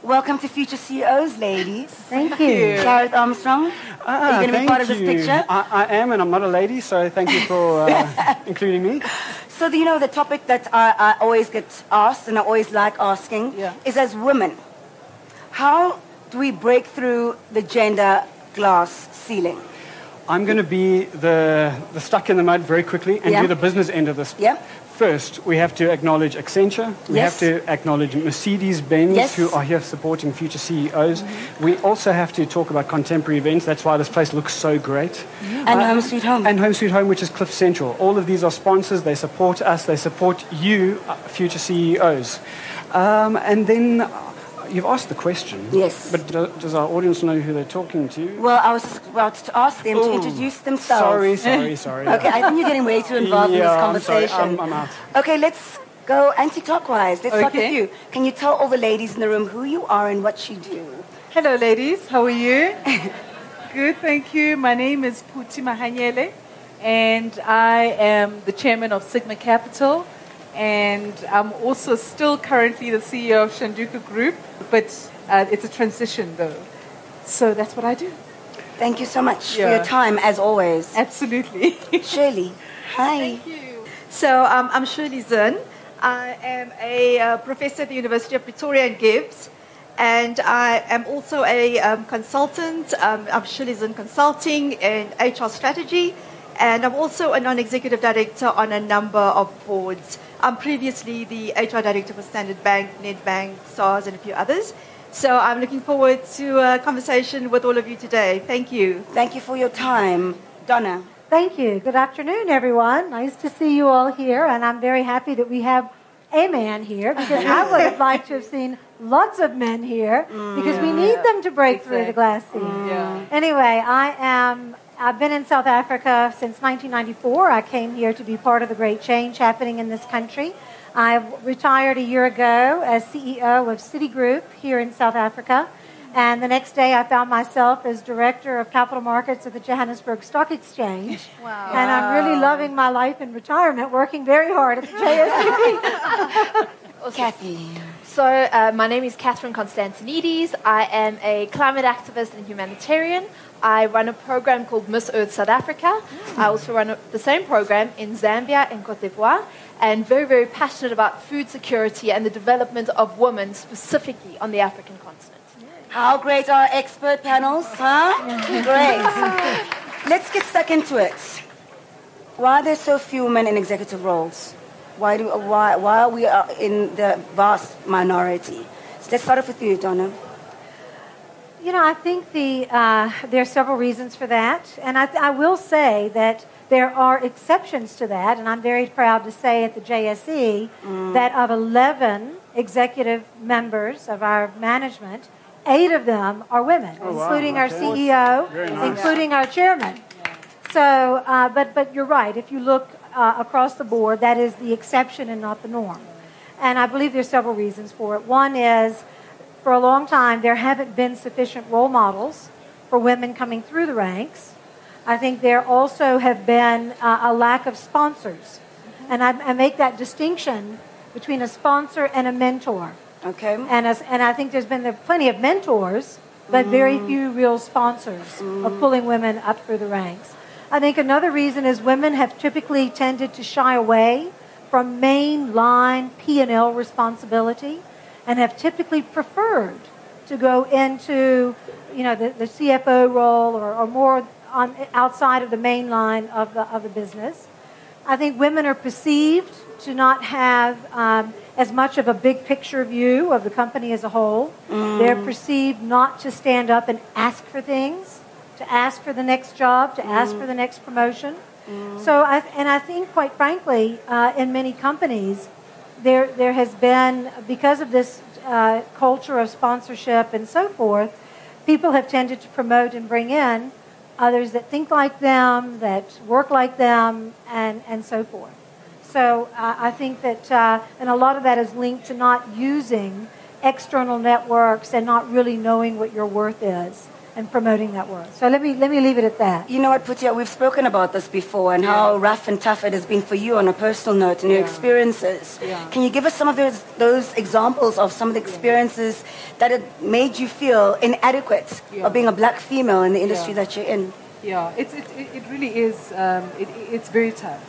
Welcome to Future CEOs, ladies. Thank you. Gareth Armstrong, are you going to be part of this picture? I am, and I'm not a lady, so thank you for including me. So, the topic that I always get asked, and I always like asking, is as women, how do we break through the gender glass ceiling? I'm going to be the stuck in the mud very quickly and do the business end of this. Yeah. First, we have to acknowledge Accenture. We have to acknowledge Mercedes-Benz, who are here supporting Future CEOs. We also have to talk about contemporary events. That's why this place looks so great. And Home Sweet Home. And Home Sweet Home, which is Cliff Central. All of these are sponsors. They support us. They support you, Future CEOs. And then you've asked the question. Yes. But does our audience know who they're talking to? Well, I was just about to ask them to introduce themselves. Sorry. Okay, I think you're getting way too involved in this conversation. I'm out. Okay, let's go anti-clockwise. Let's start with you. Can you tell all the ladies in the room who you are and what you do? Hello, ladies. How are you? Good, thank you. My name is Phuthi Mahanyele, and I am the chairman of Sigma Capital. And I'm also still currently the CEO of Shanduka Group, but it's a transition though. So that's what I do. Thank you so much for your time, as always. Absolutely. Shirley, hi. Thank you. So I'm Shirley Zinn. I am a professor at the University of Pretoria in Gibbs, and I am also a consultant. I'm Shirley Zinn Consulting and HR Strategy, and I'm also a non-executive director on a number of boards. I'm previously the HR director for Standard Bank, Nedbank, SARS, and a few others. So I'm looking forward to a conversation with all of you today. Thank you. Thank you for your time. Donna. Thank you. Good afternoon, everyone. Nice to see you all here, and I'm very happy that we have a man here, because I would have liked to have seen lots of men here, because we need them to break through the glass ceiling. Anyway, I've been in South Africa since 1994. I came here to be part of the great change happening in this country. I retired a year ago as CEO of Citigroup here in South Africa. And the next day I found myself as Director of Capital Markets at the Johannesburg Stock Exchange. Wow. And I'm really loving my life in retirement, working very hard at the JSE. Kathy. So my name is Catherine Constantinides. I am a climate activist and humanitarian. I run a program called Miss Earth South Africa. I also run the same program in Zambia and Cote d'Ivoire, and very, very passionate about food security and the development of women, specifically on the African continent. How great are our expert panels, huh? Great. Let's get stuck into it. Why are there so few women in executive roles? Why are we in the vast minority? So let's start off with you, Donna. I think there are several reasons for that. And I will say that there are exceptions to that. And I'm very proud to say at the JSE that of 11 executive members of our management, 8 of them are women, including our CEO, including our chairman. So, but you're right. If you look across the board, that is the exception and not the norm. And I believe there's several reasons for it. One is, for a long time, there haven't been sufficient role models for women coming through the ranks. I think there also have been a lack of sponsors. And I make that distinction between a sponsor and a mentor. Okay. And I think there's been plenty of mentors, but very few real sponsors of pulling women up through the ranks. I think another reason is women have typically tended to shy away from mainline P&L responsibility, and have typically preferred to go into, the CFO role or more outside of the main line of the business. I think women are perceived to not have as much of a big picture view of the company as a whole. They're perceived not to stand up and ask for things, to ask for the next job, to ask for the next promotion. So, I think, quite frankly, in many companies, there has been, because of this culture of sponsorship and so forth, people have tended to promote and bring in others that think like them, that work like them, and so forth. So I think that, and a lot of that is linked to not using external networks and not really knowing what your worth is. and promoting that work. So let me leave it at that. You know what, Putia, we've spoken about this before and how rough and tough it has been for you on a personal note and your experiences. Yeah. Can you give us some of those examples of some of the experiences that had made you feel inadequate of being a black female in the industry that you're in? Yeah, it really is, it's very tough.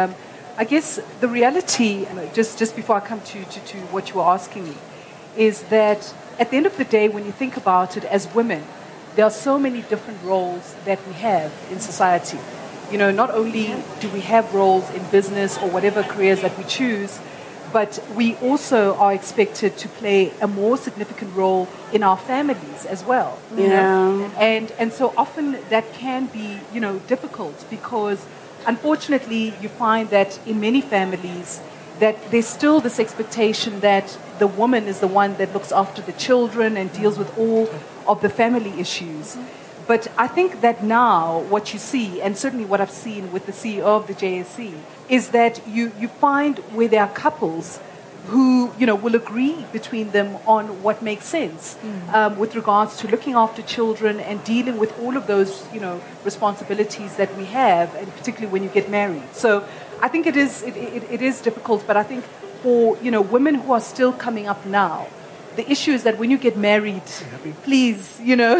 I guess the reality, just before I come to what you were asking me, is that at the end of the day, when you think about it as women, there are so many different roles that we have in society. You know, not only do we have roles in business or whatever careers that we choose, but we also are expected to play a more significant role in our families as well. You know? And so often that can be, difficult because unfortunately you find that in many families that there's still this expectation that the woman is the one that looks after the children and deals with all of the family issues. But I think that now what you see, and certainly what I've seen with the CEO of the JSE, is that you find where there are couples who, will agree between them on what makes sense with regards to looking after children and dealing with all of those, responsibilities that we have, and particularly when you get married. So I think it is difficult, but I think for, women who are still coming up now, the issue is that when you get married, please,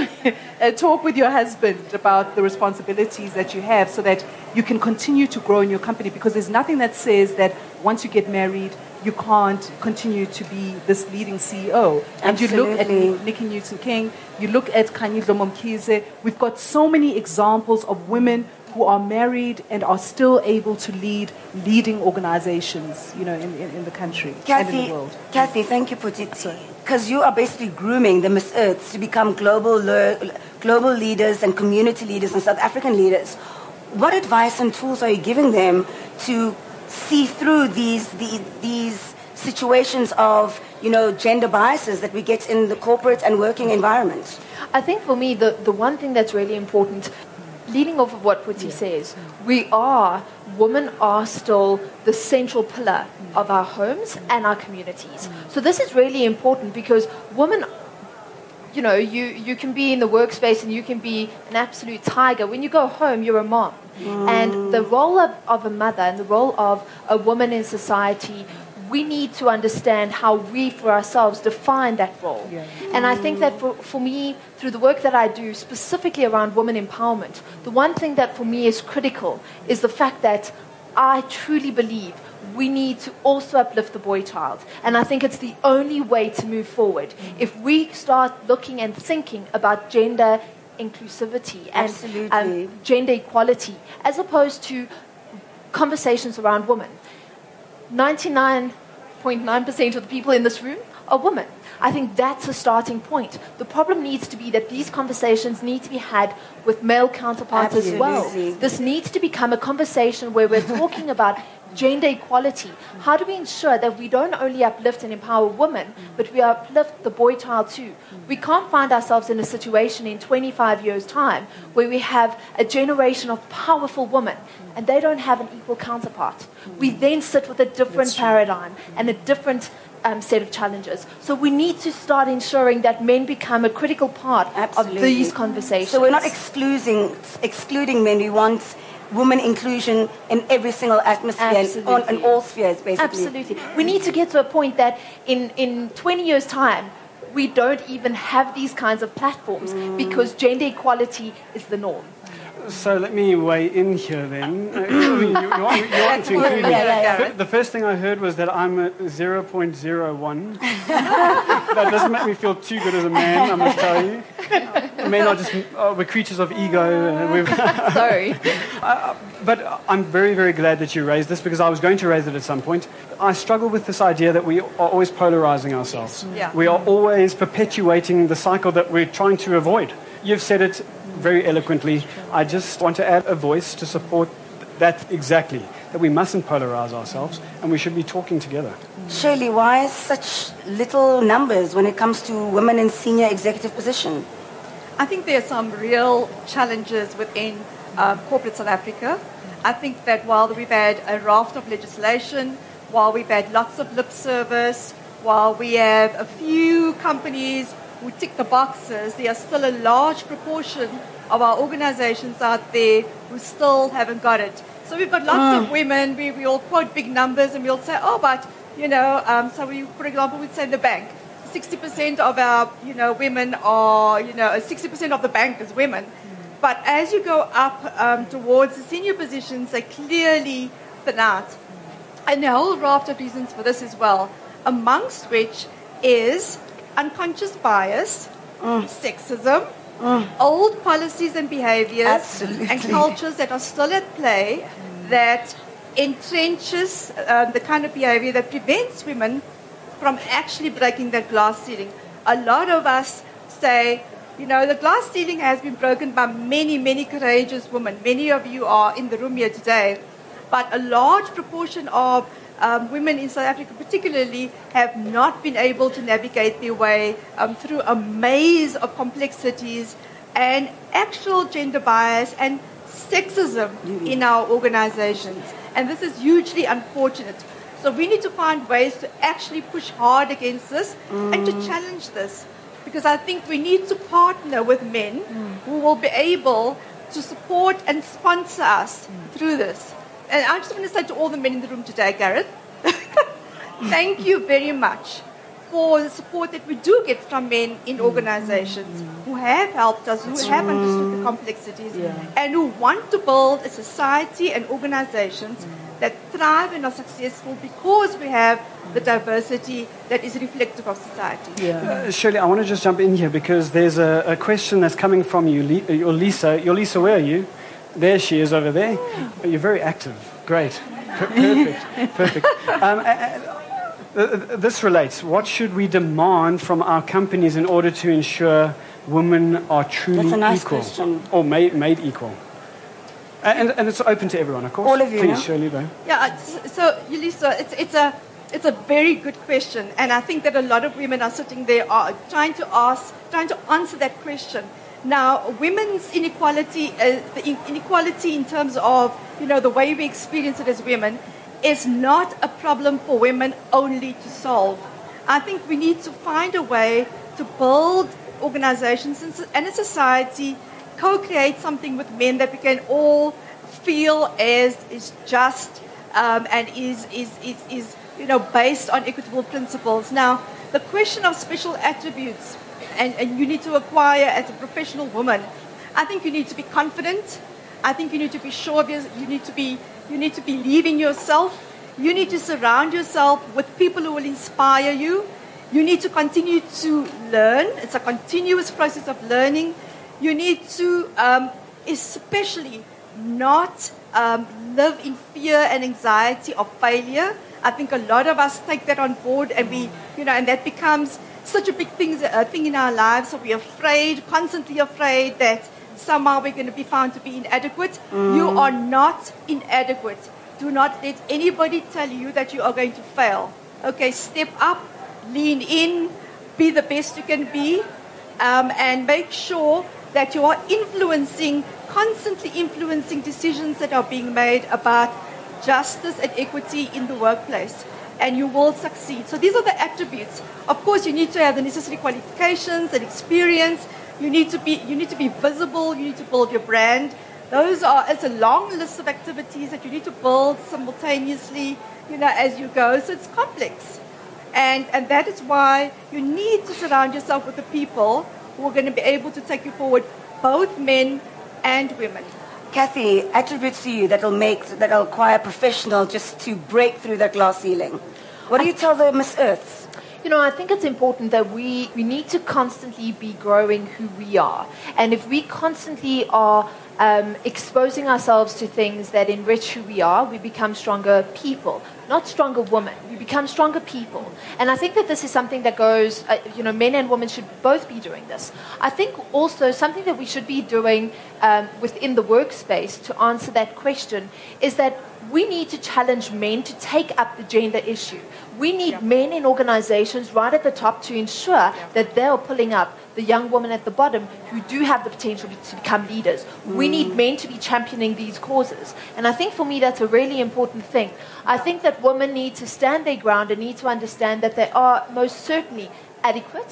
talk with your husband about the responsibilities that you have so that you can continue to grow in your company, because there's nothing that says that once you get married, you can't continue to be this leading CEO. And you look at Nikki Newton-King, you look at Khanyiswa Momkhize, we've got so many examples of women who are married and are still able to lead leading organizations, in the country and in the world. Kathy, thank you, Puti. Because you are basically grooming the Miss Earths to become global leaders and community leaders and South African leaders. What advice and tools are you giving them to see through these situations of, gender biases that we get in the corporate and working environment? I think for me, the one thing that's really important, leading off of what Puti says, women are still the central pillar of our homes and our communities. So this is really important because women, you can be in the workspace and you can be an absolute tiger. When you go home, you're a mom. And the role of a mother and the role of a woman in society, we need to understand how we, for ourselves, define that role. And I think that for me, through the work that I do, specifically around women empowerment, the one thing that for me is critical is the fact that I truly believe we need to also uplift the boy child. And I think it's the only way to move forward. If we start looking and thinking about gender inclusivity and gender equality, as opposed to conversations around women. 99.9% of the people in this room are women. I think that's a starting point. The problem needs to be that these conversations need to be had with male counterparts as well. This needs to become a conversation where we're talking about gender equality. How do we ensure that we don't only uplift and empower women, but we uplift the boy child too? We can't find ourselves in a situation in 25 years' time where we have a generation of powerful women and they don't have an equal counterpart. We then sit with a different paradigm and a different set of challenges. So we need to start ensuring that men become a critical part of these conversations. So we're not excluding men. We want women inclusion in every single atmosphere, in all spheres, basically. Absolutely. We need to get to a point that in 20 years' time, we don't even have these kinds of platforms because gender equality is the norm. So let me weigh in here then. You want to include me. The first thing I heard was that I'm a 0.01. That doesn't make me feel too good as a man, I must tell you. Men are just we're creatures of ego. Sorry. But I'm very, very glad that you raised this because I was going to raise it at some point. I struggle with this idea that we are always polarizing ourselves. We are always perpetuating the cycle that we're trying to avoid. You've said it very eloquently. I just want to add a voice to support that exactly, that we mustn't polarize ourselves and we should be talking together. Shirley, why such little numbers when it comes to women in senior executive position? I think there are some real challenges within corporate South Africa. I think that while we've had a raft of legislation, while we've had lots of lip service, while we have a few companies who tick the boxes, there are still a large proportion of our organizations out there who still haven't got it. So we've got lots of women, we all quote big numbers and we'll say, oh, but, so we, for example, we'd say the bank. 60% of our, women are, 60% of the bank is women. But as you go up towards the senior positions, they clearly thin out. And there are a whole raft of reasons for this as well, amongst which is unconscious bias, sexism, old policies and behaviors, Absolutely. and cultures that are still at play that entrenches the kind of behavior that prevents women from actually breaking that glass ceiling. A lot of us say, the glass ceiling has been broken by many, many courageous women. Many of you are in the room here today. But a large proportion of women in South Africa particularly have not been able to navigate their way through a maze of complexities and actual gender bias and sexism in our organizations. And this is hugely unfortunate. So we need to find ways to actually push hard against this and to challenge this. Because I think we need to partner with men who will be able to support and sponsor us through this. And I just want to say to all the men in the room today, Gareth, thank you very much for the support that we do get from men in organizations who have helped us, who have understood the complexities, and who want to build a society and organizations that thrive and are successful because we have the diversity that is reflective of society. Shirley, I want to just jump in here because there's a question that's coming from you, Lisa. Lisa, where are you? There she is over there. You're very active. Great. Perfect. This relates. What should we demand from our companies in order to ensure women are truly That's a nice equal? question. Or made equal? And it's open to everyone, of course. All of you, Please, no? Shirley, though. Yeah, so Yolisa, it's a very good question, and I think that a lot of women are sitting there are trying to answer that question. Now, women's inequality, the inequality in terms of the way we experience it as women, is not a problem for women only to solve. I think we need to find a way to build organizations and a society, co-create something with men that we can all feel is just and is based on equitable principles. Now, the question of special attributes and you need to acquire as a professional woman, I think you need to be confident. I think you need to be sure of yourself. You need to believe in yourself. You need to surround yourself with people who will inspire you. You need to continue to learn. It's a continuous process of learning. You need to especially not live in fear and anxiety of failure. I think a lot of us take that on board, and and that becomes such a big thing in our lives. So we're afraid, constantly afraid that somehow we're going to be found to be inadequate. You are not inadequate. Do not let anybody tell you that you are going to fail. Okay, step up, lean in, be the best you can be, and make sure that you are constantly influencing decisions that are being made about justice and equity in the workplace. And you will succeed. So these are the attributes. Of course, you need to have the necessary qualifications and experience. You need to be visible. You need to build your brand. It's a long list of activities that you need to build simultaneously, as you go. So it's complex. And that is why you need to surround yourself with the people who are going to be able to take you forward, both men and women. Kathy, attributes to you that'll require a professional just to break through that glass ceiling. What do you tell the Miss Earths? I think it's important that we need to constantly be growing who we are. And if we constantly are exposing ourselves to things that enrich who we are, we become stronger people, not stronger women. We become stronger people. And I think that this is something that goes, men and women should both be doing this. I think also something that we should be doing within the workspace to answer that question is that we need to challenge men to take up the gender issue. We need men in organizations right at the top to ensure that they're pulling up the young women at the bottom who do have the potential to become leaders. We need men to be championing these causes. And I think for me that's a really important thing. I think that women need to stand their ground and need to understand that they are most certainly adequate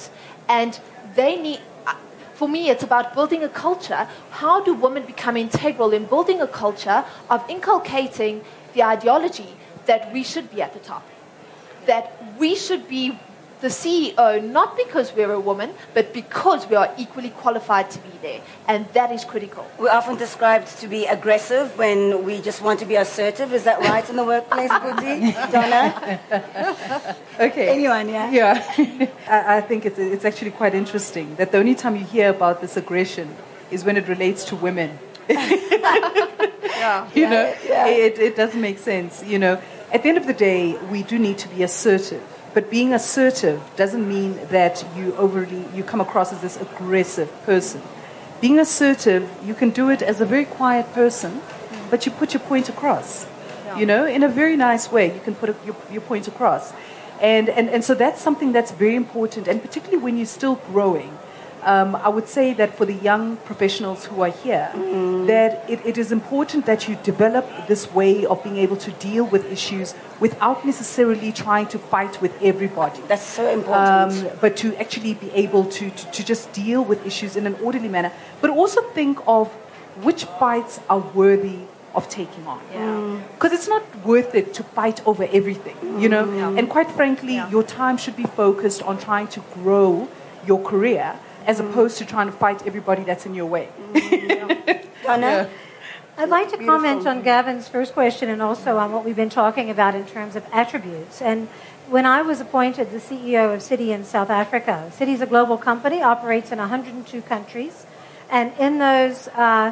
And they need, for me, it's about building a culture. How do women become integral in building a culture of inculcating the ideology that we should be at the top? That we should be the CEO, not because we're a woman, but because we are equally qualified to be there. And that is critical. We're often described to be aggressive when we just want to be assertive. Is that right in the workplace, Puti? Donna? Okay. Anyone, yeah? Yeah. I think it's actually quite interesting that the only time you hear about this aggression is when it relates to women. It doesn't make sense. At the end of the day, we do need to be assertive. But being assertive doesn't mean that you come across as this aggressive person. Being assertive, you can do it as a very quiet person, but you put your point across. In a very nice way, you can put your point across. And so that's something that's very important, and particularly when you're still growing. I would say that for the young professionals who are here, that it is important that you develop this way of being able to deal with issues without necessarily trying to fight with everybody. That's so important. But to actually be able to just deal with issues in an orderly manner, but also think of which fights are worthy of taking on. Because it's not worth it to fight over everything, And quite frankly, your time should be focused on trying to grow your career as opposed to trying to fight everybody that's in your way. Donna? I'd like to comment on Gavin's first question and also on what we've been talking about in terms of attributes. And when I was appointed the CEO of Citi in South Africa, Citi is a global company, operates in 102 countries. And in those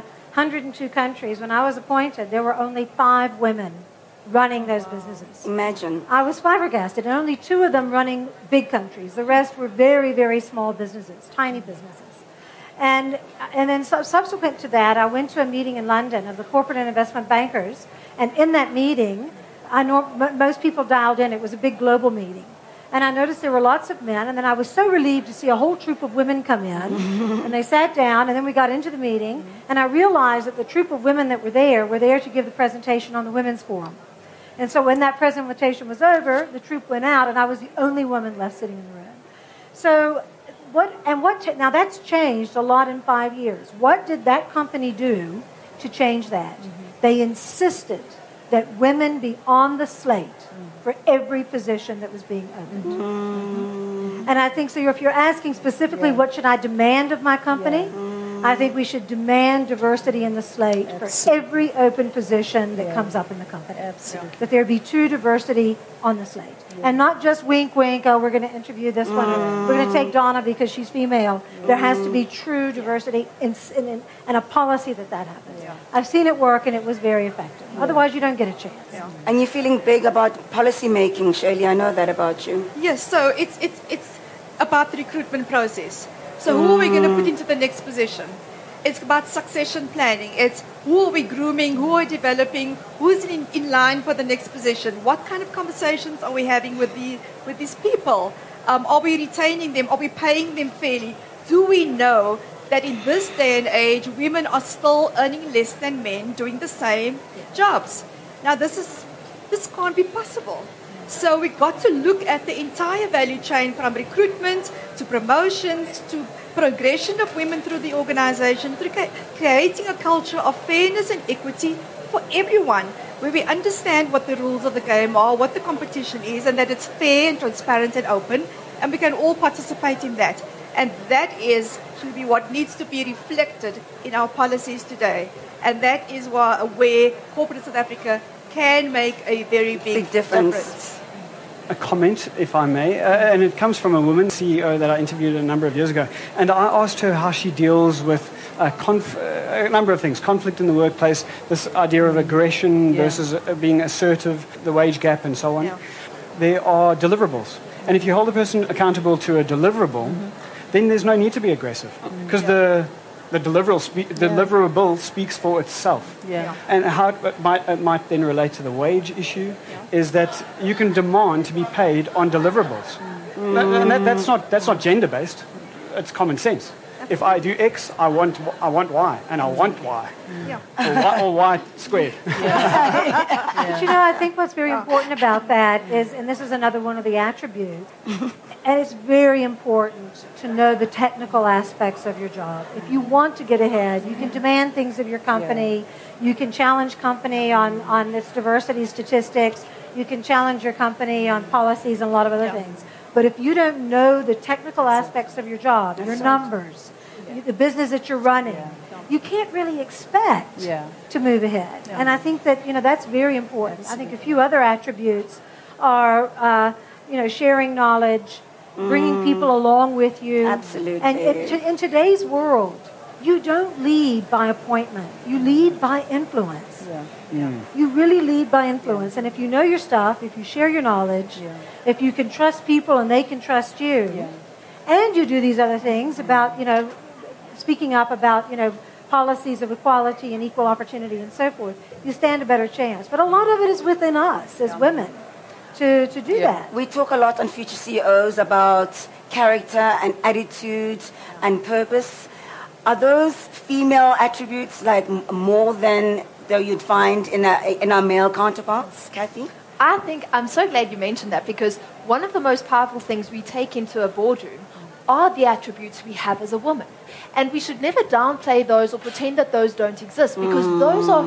102 countries, when I was appointed, there were only 5 women running those businesses. Imagine. I was flabbergasted, and only 2 of them running big countries. The rest were very, very small businesses, tiny businesses. And then subsequent to that, I went to a meeting in London of the corporate and investment bankers, and in that meeting, most people dialed in. It was a big global meeting. And I noticed there were lots of men, and then I was so relieved to see a whole troop of women come in, and they sat down, and then we got into the meeting, and I realized that the troop of women that were there to give the presentation on the Women's Forum. And so when that presentation was over, the troop went out, and I was the only woman left sitting in the room. So now that's changed a lot in 5 years. What did that company do to change that? They insisted that women be on the slate for every position that was being opened. And I think, so if you're asking specifically what should I demand of my company, I think we should demand diversity in the slate for every open position that comes up in the company. Absolutely. That there be true diversity on the slate. And not just wink, wink, oh, we're going to interview this one. We're going to take Donna because she's female. There has to be true diversity and a policy that happens. I've seen it work, and it was very effective. Otherwise, you don't get a chance. And you're feeling big about policy making, Shirley. I know that about you. Yes, so it's about the recruitment process. So who are we going to put into the next position? It's about succession planning. It's who are we grooming, who are we developing, who's in line for the next position. What kind of conversations are we having with these people? Are we retaining them? Are we paying them fairly? Do we know that in this day and age, women are still earning less than men doing the same jobs? Now, this can't be possible. So we've got to look at the entire value chain, from recruitment to promotions to progression of women through the organization, through creating a culture of fairness and equity for everyone, where we understand what the rules of the game are, what the competition is, and that it's fair and transparent and open, and we can all participate in that. And that should be what needs to be reflected in our policies today. And that is where corporate South Africa can make a very big difference. A comment, if I may, and it comes from a woman CEO that I interviewed a number of years ago. And I asked her how she deals with a number of things: conflict in the workplace, this idea of aggression versus being assertive, the wage gap, and so on. There are deliverables. And if you hold a person accountable to a deliverable, then there's no need to be aggressive, because the deliverable speaks for itself. And how it might then relate to the wage issue is that you can demand to be paid on deliverables. And that's not gender-based. It's common sense. if I do X, I want Y, and I want Y. Or Y squared. But I think what's very important about that is, and this is another one of the attributes, and it's very important to know the technical aspects of your job. If you want to get ahead, you can demand things of your company. You can challenge company on its diversity statistics. You can challenge your company on policies and a lot of other things. But if you don't know the technical aspects of your job, your numbers, the business that you're running, you can't really expect to move ahead. And I think that, that's very important. I think a few other attributes are, sharing knowledge, bringing people along with you. Absolutely. And in today's world, you don't lead by appointment. You lead by influence. You really lead by influence. And if you know your stuff, if you share your knowledge, if you can trust people and they can trust you, and you do these other things about, speaking up about, policies of equality and equal opportunity and so forth, you stand a better chance. But a lot of it is within us as women to do that. We talk a lot on Future CEOs about character and attitudes and purpose. Are those female attributes like more than you'd find in our male counterparts, Kathy? I'm so glad you mentioned that, because one of the most powerful things we take into a boardroom are the attributes we have as a woman. And we should never downplay those or pretend that those don't exist, because those are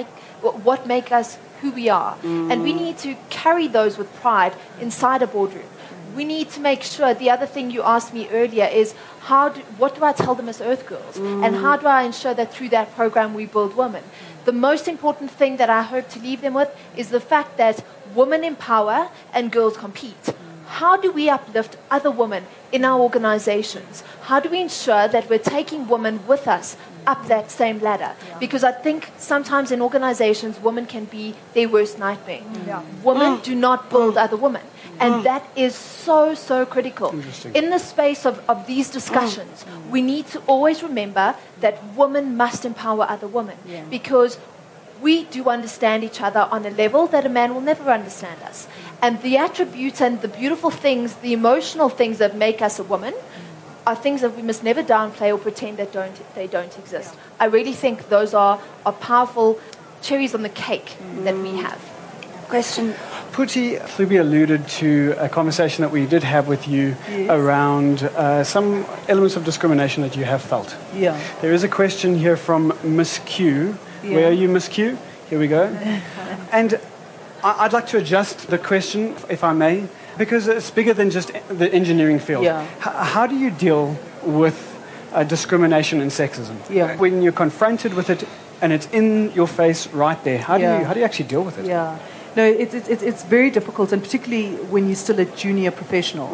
what make us who we are. And we need to carry those with pride inside a boardroom. We need to make sure, the other thing you asked me earlier is, what do I tell them as Earth Girls? And how do I ensure that through that program we build women? The most important thing that I hope to leave them with is the fact that women empower and girls compete. How do we uplift other women in our organizations? How do we ensure that we're taking women with us up that same ladder? Because I think sometimes in organizations, women can be their worst nightmare. Women do not build other women. And that is so, so critical. In the space of these discussions, we need to always remember that women must empower other women, because we do understand each other on a level that a man will never understand us. And the attributes and the beautiful things, the emotional things that make us a woman, are things that we must never downplay or pretend that they don't exist. I really think those are powerful cherries on the cake that we have. Question. Puti, Phoebe alluded to a conversation that we did have with you around some elements of discrimination that you have felt. Yeah. There is a question here from Miss Q. Yeah. Where are you, Miss Q? Here we go. And I'd like to adjust the question, if I may, because it's bigger than just the engineering field. Yeah. How do you deal with discrimination and sexism? Yeah. When you're confronted with it and it's in your face right there, how do you actually deal with it? Yeah. No, it's very difficult, and particularly when you're still a junior professional.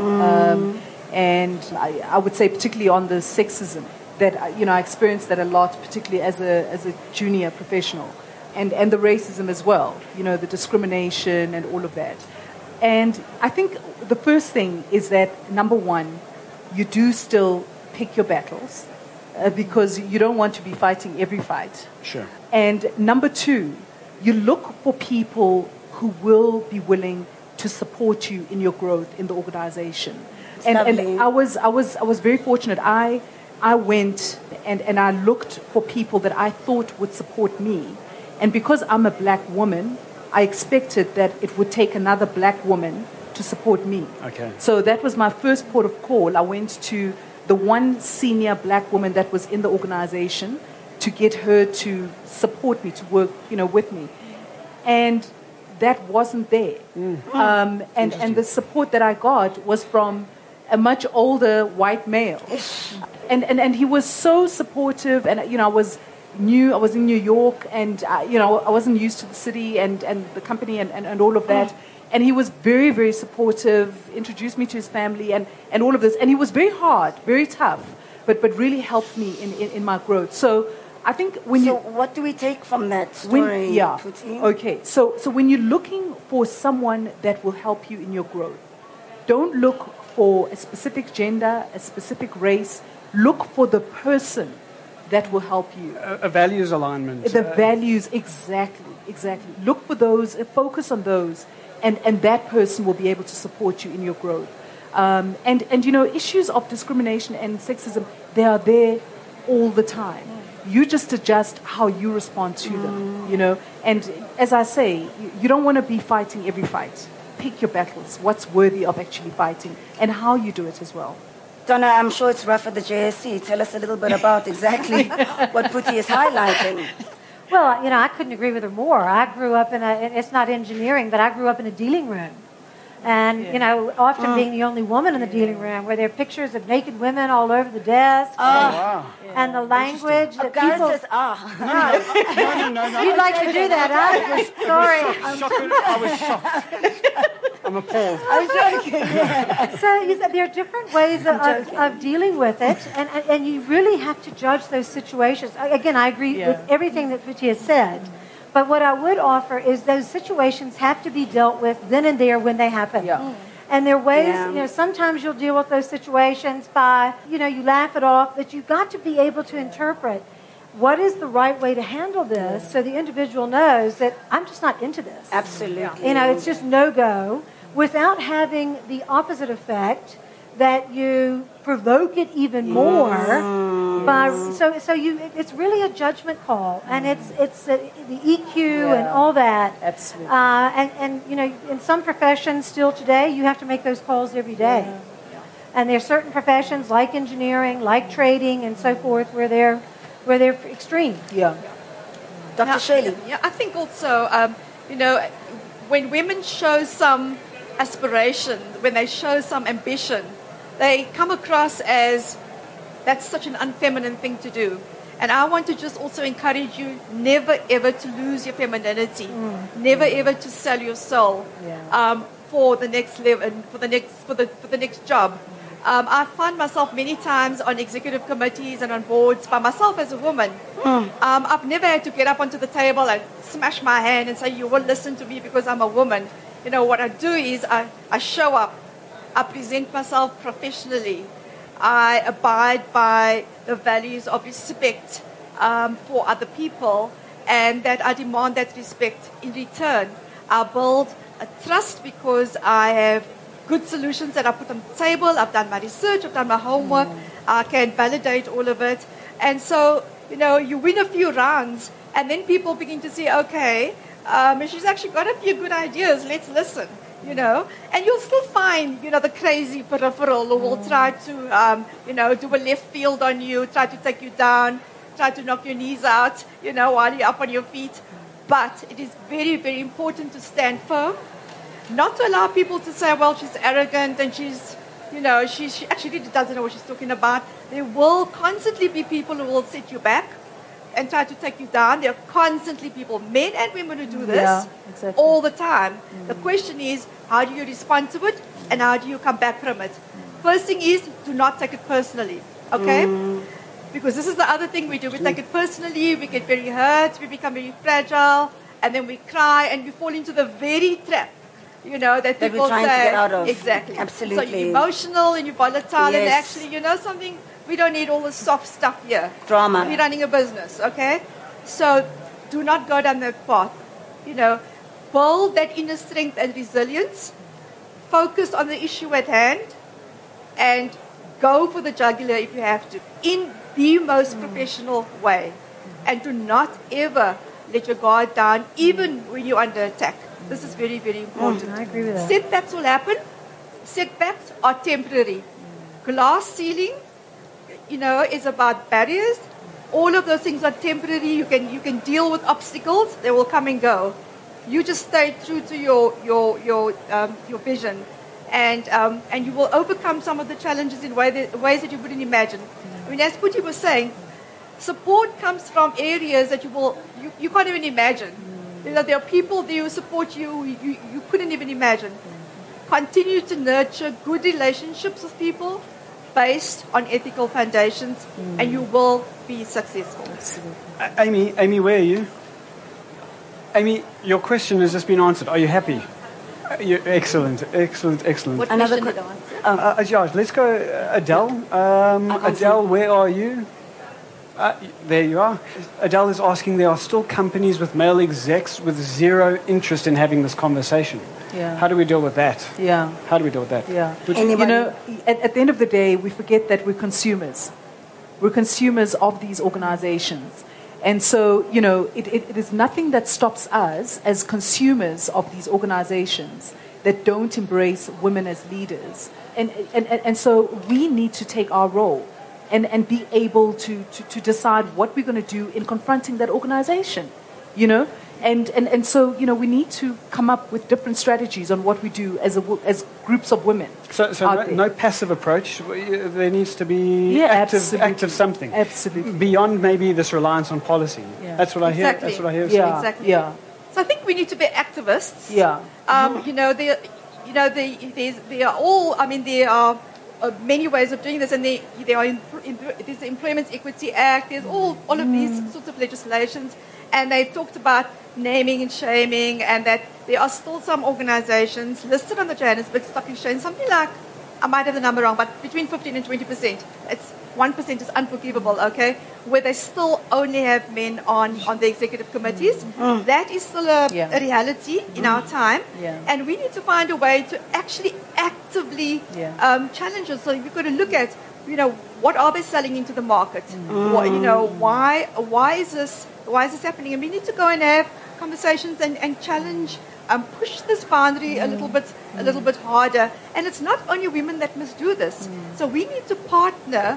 And I would say particularly on the sexism, that I experienced that a lot, particularly as a junior professional, and the racism as well. The discrimination and all of that. And I think the first thing is that, number one, you do still pick your battles, because you don't want to be fighting every fight. Sure. And number two, you look for people who will be willing to support you in your growth in the organization. And I was very fortunate. I went and I looked for people that I thought would support me. And because I'm a black woman, I expected that it would take another black woman to support me. Okay. So that was my first port of call. I went to the one senior black woman that was in the organization to get her to support me, to work, with me. And that wasn't there. And the support that I got was from a much older white male. And he was so supportive, and I was in New York, and I wasn't used to the city and the company and all of that. And he was very, very supportive, introduced me to his family and all of this. And he was very hard, very tough, but really helped me in my growth. So I think what do we take from that story? Okay. So when you're looking for someone that will help you in your growth, don't look for a specific gender, a specific race. Look for the person that will help you. A values alignment. The values, exactly. Look for those, focus on those, and that person will be able to support you in your growth. And you know, issues of discrimination and sexism, they are there all the time. You just adjust how you respond to them, you know. And as I say, you don't want to be fighting every fight. Pick your battles, what's worthy of actually fighting, and how you do it as well. Donna, I'm sure it's rough at the JSC. Tell us a little bit about exactly what Puti is highlighting. Well, you know, I couldn't agree with her more. I grew up it's not engineering, but I grew up in a dealing room. And, you know, often being the only woman in the dealing room, where there are pictures of naked women all over the desk. And the language that Guys people... says, No. You'd like to do that, huh? Sorry. I was shocked. I'm appalled. I'm joking. So there are different ways of dealing with it, and you really have to judge those situations. Again, I agree with everything that Puti has said, but what I would offer is those situations have to be dealt with then and there when they happen. Yeah. And there are ways, you know, sometimes you'll deal with those situations by, you know, you laugh it off, but you've got to be able to interpret what is the right way to handle this so the individual knows that I'm just not into this. Absolutely. You know, it's just no-go without having the opposite effect that you provoke it even more. It's really a judgment call, and it's the EQ and all that. Absolutely. And you know, in some professions still today, you have to make those calls every day. And there are certain professions like engineering, like trading, and so forth, where they're extreme. Yeah. Dr. Shirley. Yeah, I think also, you know, when women show some aspiration, when they show some ambition, they come across as that's such an unfeminine thing to do. And I want to just also encourage you never ever to lose your femininity, never ever to sell your soul for the next level and for the next job. I find myself many times on executive committees and on boards by myself as a woman. I've never had to get up onto the table and smash my hand and say, you will listen to me because I'm a woman. You know, what I do is I show up. I present myself professionally. I abide by the values of respect for other people, and that I demand that respect in return. I build a trust because I have good solutions that I put on the table. I've done my research, I've done my homework. I can validate all of it. And so, you know, you win a few rounds, and then people begin to say, okay, she's actually got a few good ideas, let's listen, you know. And you'll still find, you know, the crazy peripheral who will try to, you know, do a left field on you, try to take you down, try to knock your knees out, you know, while you're up on your feet. But it is very, very important to stand firm, not to allow people to say, well, she's arrogant and she's, you know, she actually doesn't know what she's talking about. There will constantly be people who will set you back and try to take you down. There are constantly people, men and women, who do this all the time. The question is, how do you respond to it and how do you come back from it? First thing is, do not take it personally, okay? Because this is the other thing we do. We take it personally, we get very hurt, we become very fragile, and then we cry and we fall into the very trap, you know, that people we're trying say. to get out of. Exactly. Absolutely. So you're emotional and you're volatile, and Yes. actually, you know something, we don't need all this soft stuff here. Drama. We're running a business, okay? So do not go down that path. You know, build that inner strength and resilience. Focus on the issue at hand, and go for the jugular if you have to, in the most professional way. And do not ever let your guard down, even when you're under attack. This is very, very important. I agree with that. Setbacks will happen. Setbacks are temporary. Glass ceiling, you know, is about barriers. All of those things are temporary. You can deal with obstacles. They will come and go. You just stay true to your vision, and you will overcome some of the challenges in ways that you wouldn't imagine. I mean, as Puti was saying, support comes from areas that you can't even imagine. You know, there are people there who support you couldn't even imagine. Continue to nurture good relationships with people based on ethical foundations, and you will be successful. Amy, where are you? Amy, your question has just been answered. Are you happy? Excellent. What Another question did I answer? Josh, let's go. Adele. Adele, where are you? There you are. Adele is asking, there are still companies with male execs with zero interest in having this conversation. Yeah. How do we deal with that? Yeah. How do we deal with that? Yeah. Anybody? You know, at the end of the day, we forget that we're consumers. We're consumers of these organizations. And so, you know, it is nothing that stops us as consumers of these organizations that don't embrace women as leaders. And so we need to take our role and be able to decide what we're going to do in confronting that organization, you know? And so, you know, we need to come up with different strategies on what we do as groups of women. So no passive approach. There needs to be active something. Absolutely. Beyond maybe this reliance on policy. Yeah. That's what I hear. Exactly. That's what I hear. Yeah. Exactly. Yeah. So I think we need to be activists. Yeah. You know, there are all. I mean, there are many ways of doing this, and there's the Employment Equity Act. There's all of these sorts of legislations, and they've talked about naming and shaming, and that there are still some organizations listed on the Johannesburg Stock Exchange, something like, I might have the number wrong, but between 15 and 20%. It's 1% is unforgivable, okay? Where they still only have men on the executive committees. That is still a reality in our time. Yeah. And we need to find a way to actually actively challenge it. So we've got to look at, you know, what are they selling into the market? What, you know, why is this happening? And we need to go and have conversations and challenge, push this boundary a little bit harder. And it's not only women that must do this. So we need to partner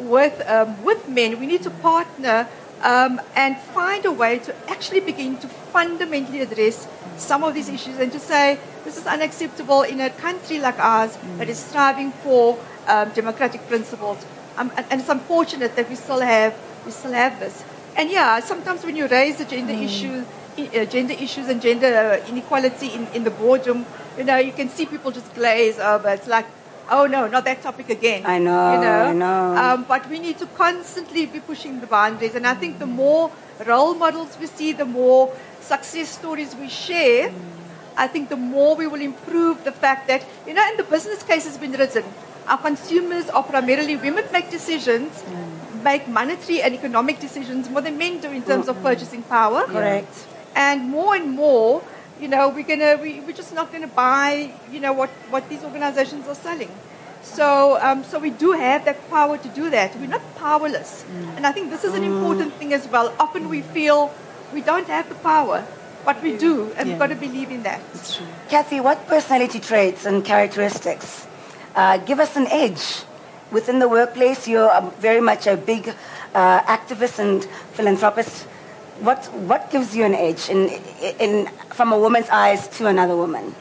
with men. We need to partner and find a way to actually begin to fundamentally address some of these issues and to say this is unacceptable in a country like ours that is striving for democratic principles. And it's unfortunate that we still have this. And yeah, sometimes when you raise the gender issues and gender inequality in the boardroom, you know, you can see people just glaze over. It's like, oh no, not that topic again. I know. But we need to constantly be pushing the boundaries. And I think the more role models we see, the more success stories we share, I think the more we will improve the fact that, you know, and the business case has been written. Our consumers are primarily women make decisions, make monetary and economic decisions more than men do in terms of purchasing power. Correct. And more, you know, we're just not gonna buy, you know, what these organizations are selling. So we do have that power to do that. We're not powerless. And I think this is an important thing as well. Often we feel we don't have the power, but we do, and we've got to believe in that. It's true. Kathy, what personality traits and characteristics give us an edge within the workplace? You're very much a big activist and philanthropist. What gives you an edge in from a woman's eyes to another woman?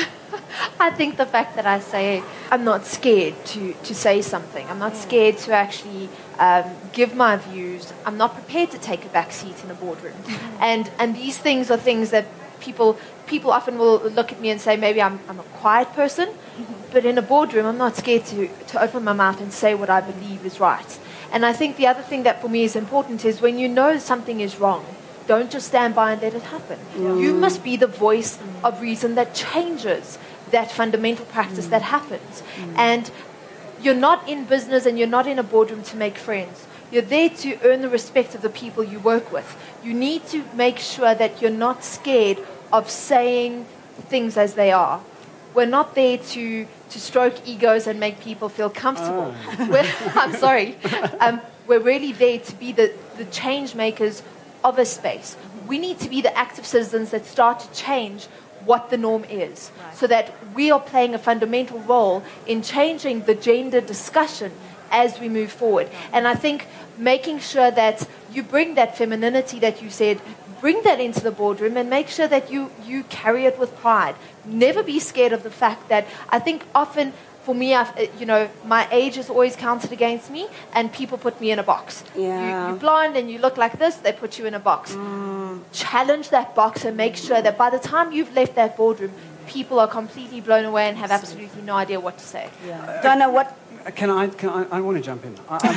I think the fact that I say I'm not scared to say something. I'm not scared to actually give my views. I'm not prepared to take a back seat in a boardroom. And these things are things that people often will look at me and say, maybe I'm a quiet person, but in a boardroom, I'm not scared to open my mouth and say what I believe is right. And I think the other thing that for me is important is when you know something is wrong, don't just stand by and let it happen. You must be the voice of reason that changes that fundamental practice that happens. And you're not in business and you're not in a boardroom to make friends. You're there to earn the respect of the people you work with. You need to make sure that you're not scared of saying things as they are. We're not there to stroke egos and make people feel comfortable. I'm sorry. We're really there to be the change makers of a space. We need to be the active citizens that start to change what the norm is, so that we are playing a fundamental role in changing the gender discussion as we move forward. And I think making sure that you bring that femininity that you said, bring that into the boardroom and make sure that you carry it with pride. Never be scared of the fact that I think often for me, my age is always counted against me, and people put me in a box. Yeah. You're blind and you look like this, they put you in a box. Challenge that box and make sure that by the time you've left that boardroom, people are completely blown away and have absolutely no idea what to say. Yeah. Donna, what? Can I want to jump in.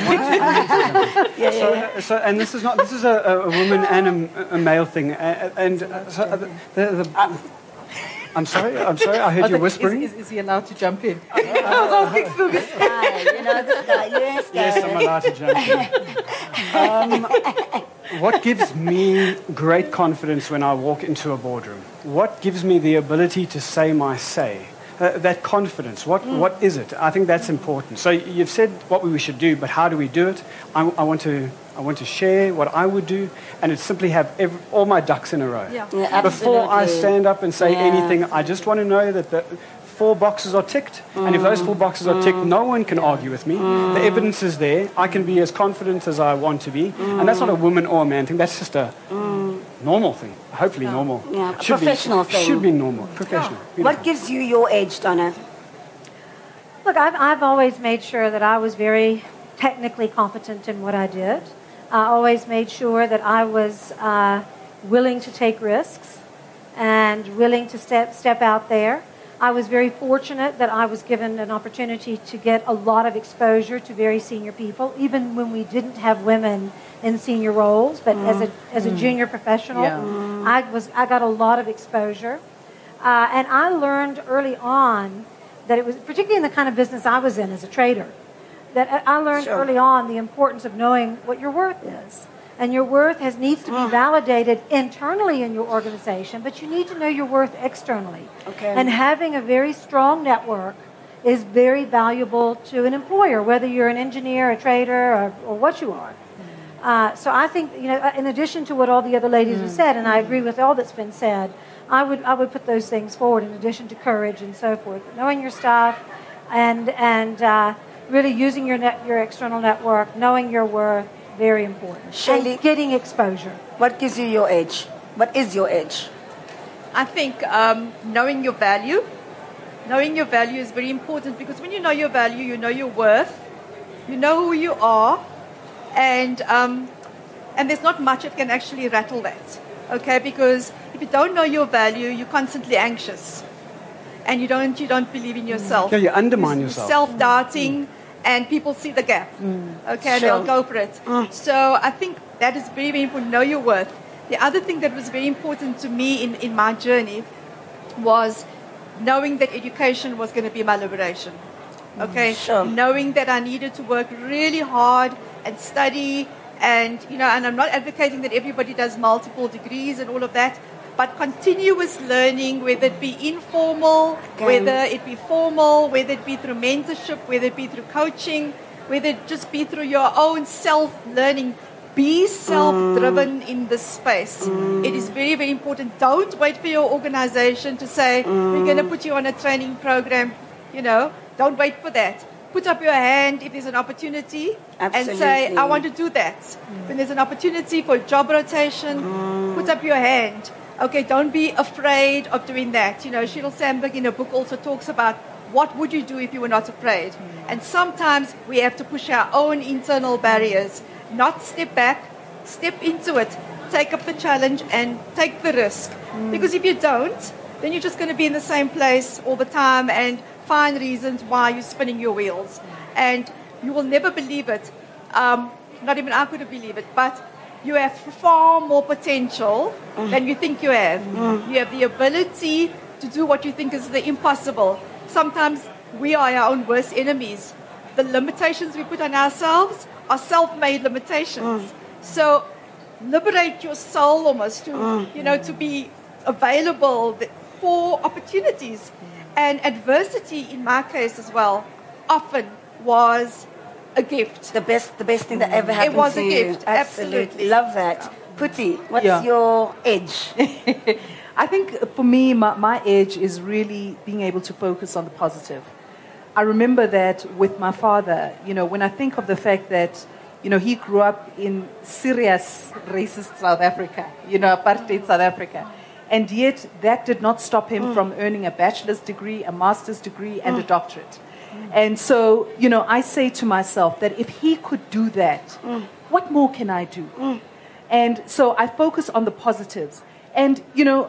I want to jump in. So, and this is a woman and a male thing. I'm sorry, I heard you whispering. Is he allowed to jump in? Guy, you know this guy. Yes, guy. Yes, I'm allowed to jump in. What gives me great confidence when I walk into a boardroom? What gives me the ability to say my say? That confidence, what is it? I think that's important. So you've said what we should do, but how do we do it? I want to share what I would do, and it's simply have all my ducks in a row. Yeah, Before I absolutely. stand up and say anything, I just want to know that the 4 boxes are ticked, and if those 4 boxes are ticked, no one can argue with me. The evidence is there. I can be as confident as I want to be, and that's not a woman or a man thing. That's just a normal thing. Hopefully normal. Yeah, a professional thing. Should be normal. Professional. What gives you your edge, Donna? Look, I've always made sure that I was very technically competent in what I did. I always made sure that I was willing to take risks and willing to step out there. I was very fortunate that I was given an opportunity to get a lot of exposure to very senior people, even when we didn't have women in senior roles. But as a junior professional, I got a lot of exposure, and I learned early on that it was, particularly in the kind of business I was in as a trader, that I learned early on the importance of knowing what your worth is. And your worth needs to be validated internally in your organization, but you need to know your worth externally. Okay. And having a very strong network is very valuable to an employer, whether you're an engineer, a trader, or what you are. So I think, in addition to what all the other ladies have said, and I agree with all that's been said, I would put those things forward in addition to courage and so forth. Knowing your stuff and really using your external network, knowing your worth, very important. Shaylee, and getting exposure. what gives you your edge? What is your edge? I think knowing your value. Knowing your value is very important, because when you know your value, you know your worth, you know who you are, and there's not much that can actually rattle that. Okay, because if you don't know your value, you're constantly anxious, and you don't believe in yourself. Yeah, you undermine yourself. Self-doubting, and people see the gap. Okay, and they'll go for it. So I think that is very, very important. Know your worth. The other thing that was very important to me in my journey was knowing that education was going to be my liberation. Okay, knowing that I needed to work really hard and study, and and I'm not advocating that everybody does multiple degrees and all of that, but continuous learning, whether it be informal, whether it be formal, whether it be through mentorship, whether it be through coaching, whether it just be through your own self-learning. Be self-driven in this space. It is very, very important. Don't wait for your organization to say, we're going to put you on a training program. Don't wait for that. Put up your hand if there's an opportunity and say, I want to do that. When there's an opportunity for job rotation, put up your hand. Okay, don't be afraid of doing that. Sheryl Sandberg in her book also talks about what would you do if you were not afraid. And sometimes we have to push our own internal barriers, not step back, step into it, take up the challenge and take the risk. Because if you don't, then you're just going to be in the same place all the time and find reasons why you're spinning your wheels. And you will never believe it. Not even I could believe it, but you have far more potential than you think you have. You have the ability to do what you think is the impossible. Sometimes we are our own worst enemies. The limitations we put on ourselves are self-made limitations. So liberate your soul almost to be available for opportunities. And adversity, in my case as well, often was a gift. The best thing that ever happened to you. It was a gift, absolutely. Love that. Puti, what's your edge? I think for me, my edge is really being able to focus on the positive. I remember that with my father, when I think of the fact that, he grew up in serious racist South Africa, apartheid South Africa. And yet that did not stop him from earning a bachelor's degree, a master's degree, and a doctorate. And so, I say to myself that if he could do that, what more can I do? And so I focus on the positives. And,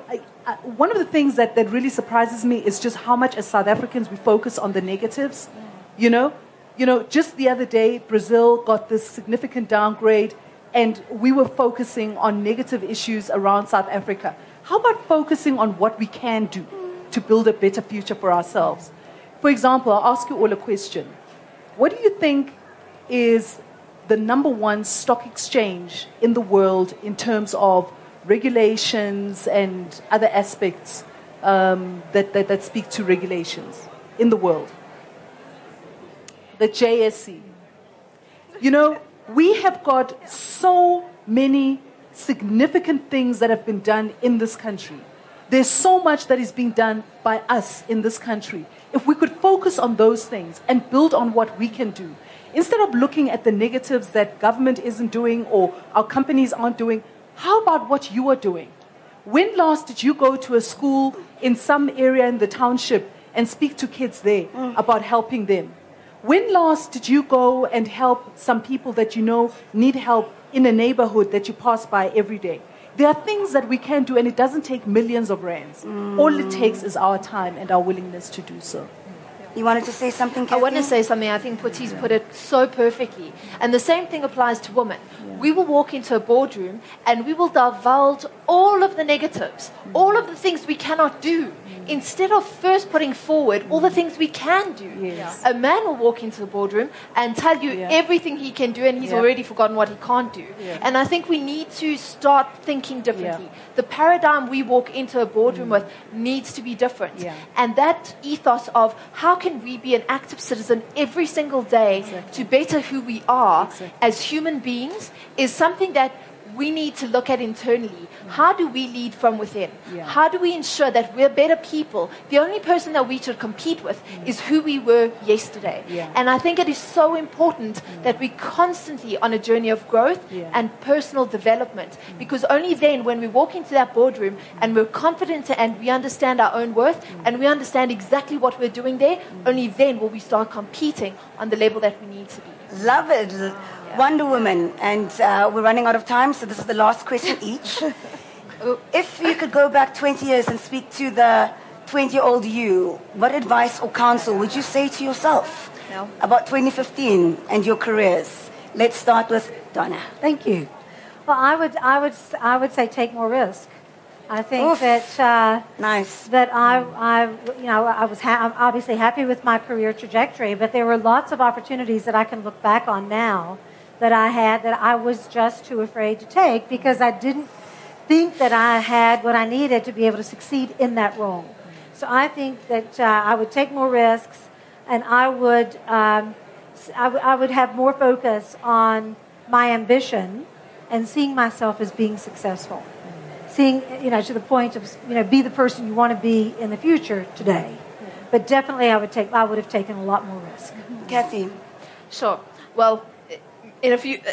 one of the things that really surprises me is just how much as South Africans we focus on the negatives. Just the other day, Brazil got this significant downgrade, and we were focusing on negative issues around South Africa. How about focusing on what we can do? to build a better future for ourselves. For example, I'll ask you all a question. What do you think is the number one stock exchange in the world in terms of regulations and other aspects that speak to regulations in the world? The JSE. You know, we have got so many significant things that have been done in this country. There's so much that is being done by us in this country. If we could focus on those things and build on what we can do, instead of looking at the negatives that government isn't doing or our companies aren't doing, how about what you are doing? When last did you go to a school in some area in the township and speak to kids there about helping them? When last did you go and help some people that you know need help in a neighborhood that you pass by every day? There are things that we can do, and it doesn't take millions of rands. All it takes is our time and our willingness to do so. You wanted to say something, Kathy? I want to say something. I think Puti's put it so perfectly. And the same thing applies to women. We will walk into a boardroom and we will divulge all of the negatives, all of the things we cannot do, instead of first putting forward all the things we can do. Yes. A man will walk into the boardroom and tell you everything he can do, and he's already forgotten what he can't do. And I think we need to start thinking differently. The paradigm we walk into a boardroom with needs to be different. And that ethos of how can we be an active citizen every single day to better who we are as human beings is something that we need to look at internally. How do we lead from within? How do we ensure that we're better people? The only person that we should compete with is who we were yesterday. And I think it is so important that we constantly on a journey of growth and personal development, because only then when we walk into that boardroom and we're confident and we understand our own worth and we understand exactly what we're doing there, only then will we start competing on the level that we need to be. Love it. Wonder Woman. And we're running out of time, so this is the last question each. If you could go back 20 years and speak to the 20-year-old you, what advice or counsel would you say to yourself about 2015 and your careers? Let's start with Donna. Thank you. Well, I would say take more risk. I think that nice. That I'm obviously happy with my career trajectory, but there were lots of opportunities that I can look back on now that I had that I was just too afraid to take because I didn't think that I had what I needed to be able to succeed in that role. So I think that I would take more risks, and I would have more focus on my ambition and seeing myself as being successful. Seeing, to the point of, be the person you want to be in the future today. But definitely I would have taken a lot more risk. Kathy. Sure. Well, in a few...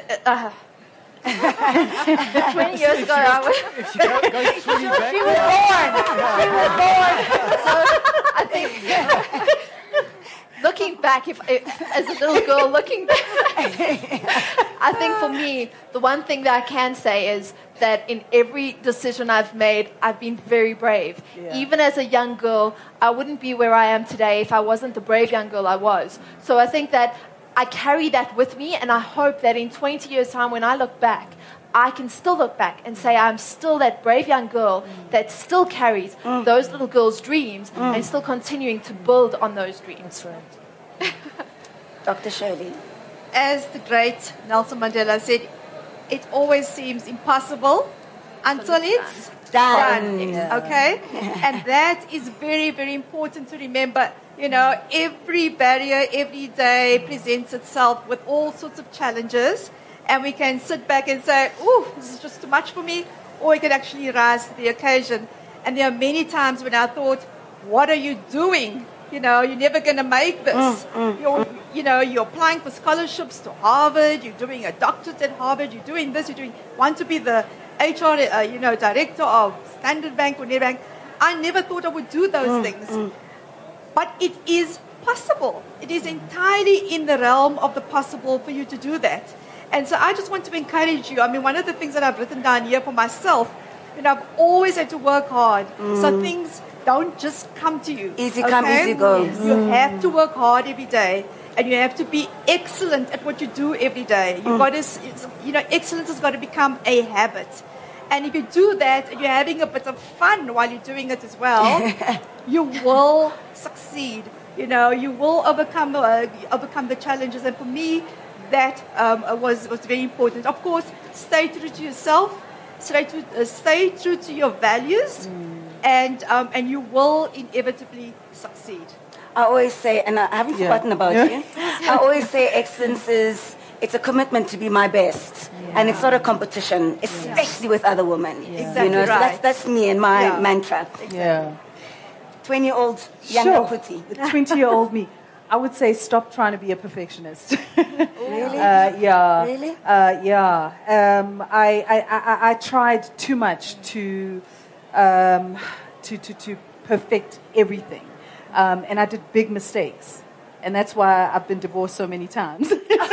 20 years ago, I was... She was born. So I think... Looking back, as a little girl, looking back, I think for me, the one thing that I can say is that in every decision I've made, I've been very brave. Even as a young girl, I wouldn't be where I am today if I wasn't the brave young girl I was. So I think that I carry that with me, and I hope that in 20 years' time, when I look back, I can still look back and say I'm still that brave young girl that still carries those little girls' dreams and still continuing to build on those dreams. Dr. Shirley. As the great Nelson Mandela said, it always seems impossible until it's done. Okay? And that is very, very important to remember. Every barrier, every day presents itself with all sorts of challenges. And we can sit back and say, ooh, this is just too much for me. Or we can actually rise to the occasion. And there are many times when I thought, what are you doing? You're never going to make this. You're applying for scholarships to Harvard. You're doing a doctorate at Harvard. You're doing this. Want to be the HR, director of Standard Bank or Nedbank. I never thought I would do those things. But it is possible. It is entirely in the realm of the possible for you to do that. And so I just want to encourage you. I mean, one of the things that I've written down here for myself, I've always had to work hard. So things don't just come to you. Easy come, easy go. You have to work hard every day. And you have to be excellent at what you do every day. You've got to, excellence has got to become a habit. And if you do that and you're having a bit of fun while you're doing it as well, you will succeed. You know, you will overcome the challenges. And for me, that was very important. Of course, stay true to yourself, stay true to your values, and you will inevitably succeed. I always say, and I haven't forgotten about you, I always say excellence it's a commitment to be my best. And it's not a competition, especially with other women. Exactly You know, right. so that's me and my mantra. Yeah. 20-year-old young Puti. The 20-year-old me. I would say stop trying to be a perfectionist. Really? Yeah. Really? Yeah. I tried too much to perfect everything. And I did big mistakes. And that's why I've been divorced so many times.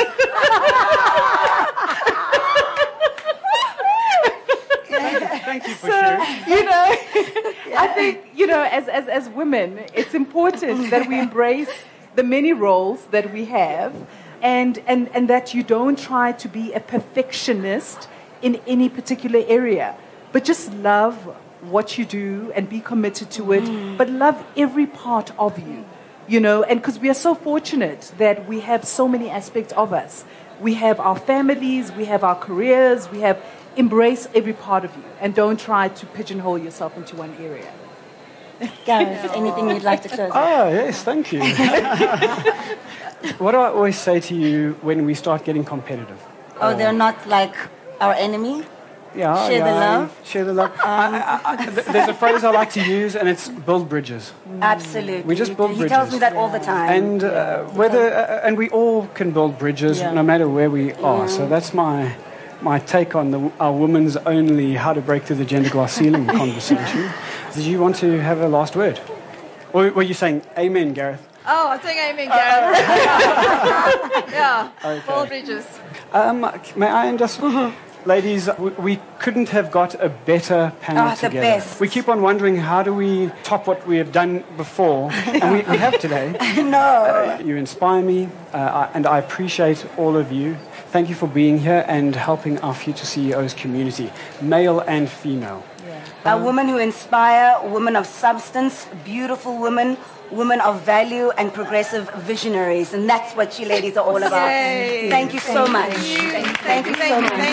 Thank you for sharing. You know, I think, you know, as women, it's important that we embrace the many roles that we have and that you don't try to be a perfectionist in any particular area, but just love what you do and be committed to it, but love every part of you, you know, and because we are so fortunate that we have so many aspects of us. We have our families, we have our careers, we have embrace every part of you and don't try to pigeonhole yourself into one area. Gareth, anything you'd like to close with? Oh, yes, thank you. What do I always say to you when we start getting competitive? Oh, they're not like our enemy? Yeah, Share the love? Share the love. There's a phrase I like to use, and it's build bridges. Absolutely. We just build He tells bridges. me that all the time. And and we all can build bridges no matter where we are. So that's my take on our women's only how to break through the gender glass ceiling conversation. Did you want to have a last word? Or were you saying amen, Gareth? Oh, I'm saying amen, Gareth. Yeah, Okay. Paul Bridges. May I just... Ladies, we couldn't have got a better panel the together. best. We keep on wondering how do we top what we have done before, and we have today. No. You inspire me, and I appreciate all of you. Thank you for being here and helping our Future CEOs community, male and female. A woman who inspire, women of substance, beautiful women, women of value and progressive visionaries. And that's what you ladies are all about. Yay. Thank you so much. Thank you so much.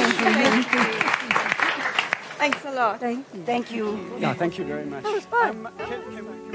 Thanks a lot. Thank you. Yeah, thank you very much. That was fun. Can we